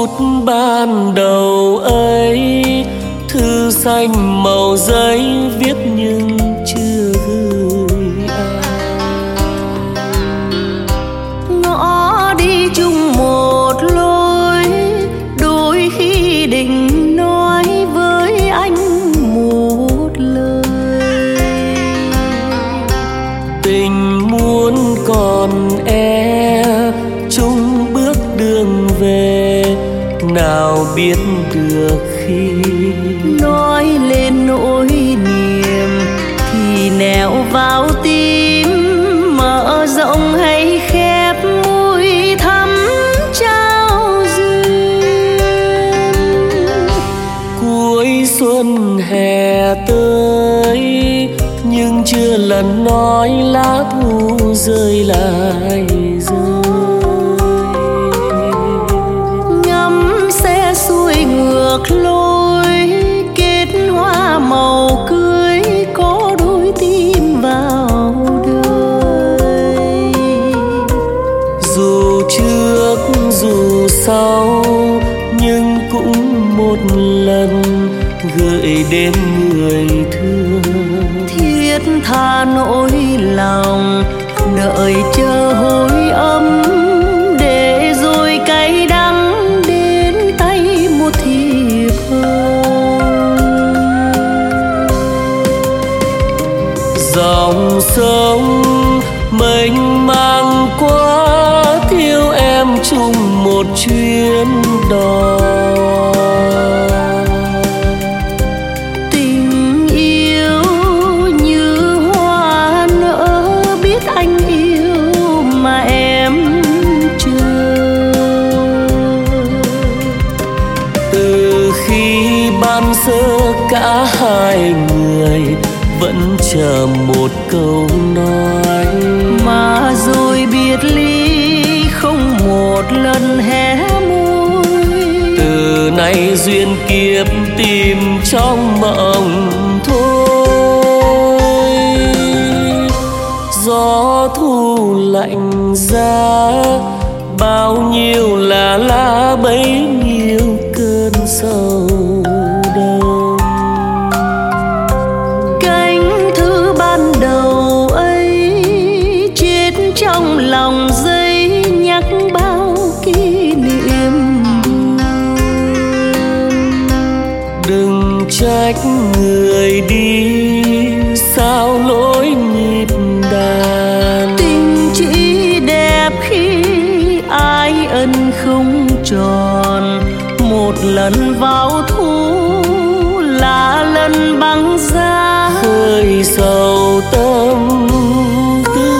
phút ban đầu ấy, thư xanh màu giấy viết nhưng chưa gửi ai. Ngõ đi chung một lối, đôi khi định nói với anh một lời. Tình muốn còn chung bước đường về, nào biết được khi nói lên nỗi niềm thì nẻo vào tim, mở rộng hay khép môi thắm trao duyên. cuối xuân hè tới, nhưng chưa lần nói lá thu rơi lại rơi. Ngắm xe xuôi ngược lối, kết hoa màu cưới có đôi tim vào đời. Dù trước dù sau, nhưng cũng một lần gửi đến người thương. Thiết tha nỗi lòng, đợi chờ hồi âm, để rồi cay đắng đến tay một thiệp hồng. Dòng sông mênh mang quá, thiếu em chung một chuyến đò. Tình yêu như hoa nở, biết anh yêu mà em chờ. Từ khi ban sơ cả hai người vẫn chờ một câu nói, mà rồi biệt ly không một lần hé môi. từ nay duyên kiếp tìm trong mộng thôi. Gió thu lạnh giá, bao nhiêu là lá bấy nhiêu cơn sầu đông. Cánh thư ban đầu ấy chết trong lòng giấy, nhắc bao kỷ niệm buồn. Đừng trách người đi, sao lối nhịp đàn. Tình chỉ đẹp khi ai ân không tròn, một lần vào thu là lần băng giá khơi sầu tâm tư.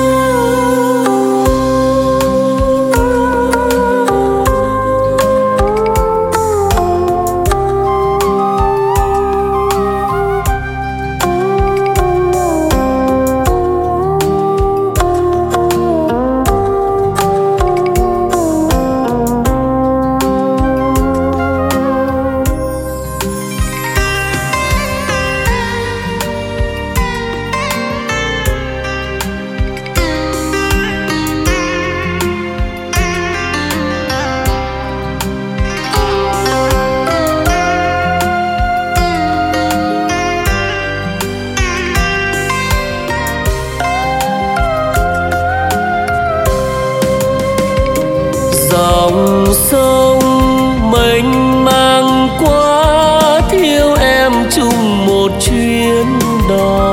Dòng sông mênh mang quá, thiếu em chung một chuyến đò.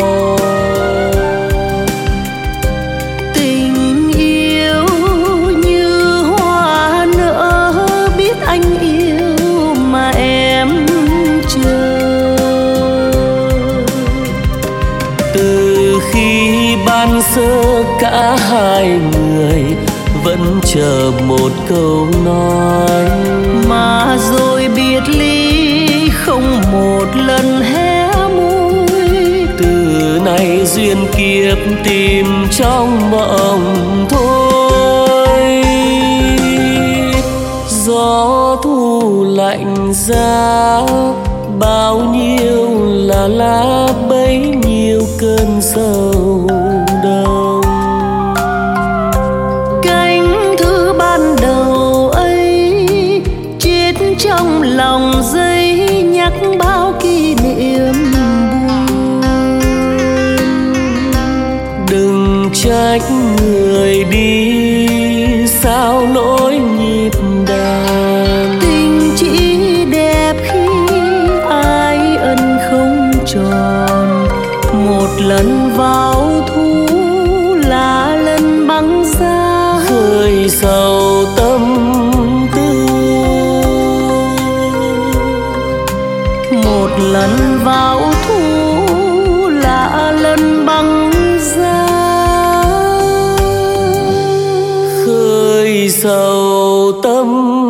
tình yêu như hoa nở, biết anh yêu mà em chờ. Từ khi ban sơ cả hai người vẫn chờ một câu nói, mà rồi biệt ly không một lần hé môi. từ nay duyên kiếp tìm trong mộng thôi. Gió thu lạnh giá, bao nhiêu là lá bấy nhiêu cơn sầu đông. Cánh thư ban đầu ấy sầu tâm